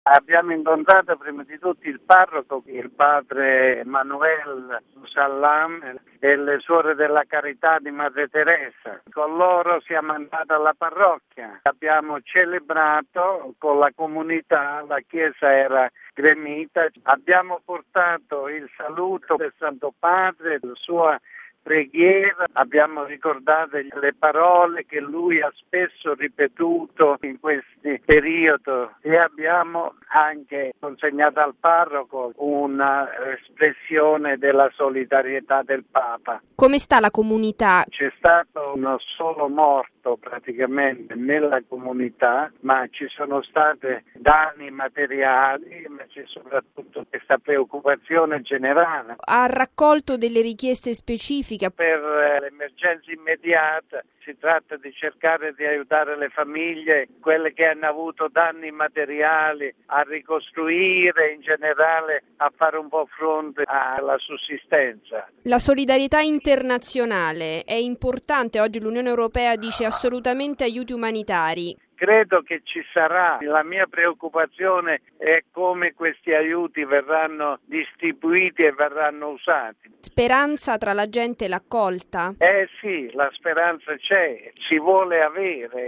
Abbiamo incontrato prima di tutto il parroco, il padre Emanuele Sallam e le suore della carità di Madre Teresa. Con loro siamo andati alla parrocchia, abbiamo celebrato con la comunità, la chiesa era gremita, abbiamo portato il saluto del Santo Padre, la sua preghiera, abbiamo ricordato le parole che lui ha spesso ripetuto in questi periodi e abbiamo anche consegnato al parroco una espressione della solidarietà del Papa. Come sta la comunità? C'è stato uno solo morto praticamente nella comunità, ma ci sono state danni materiali, ma c'è soprattutto questa preoccupazione generale. Ha raccolto delle richieste specifiche? Per l'emergenza immediata si tratta di cercare di aiutare le famiglie, quelle che hanno avuto danni materiali, a ricostruire, in generale a fare un po' fronte alla sussistenza. La solidarietà internazionale è importante, oggi l'Unione Europea dice assolutamente aiuti umanitari. Credo che ci sarà, la mia preoccupazione è come questi aiuti verranno distribuiti e verranno usati. Speranza tra la gente e l'accolta? Sì, la speranza c'è, si vuole avere.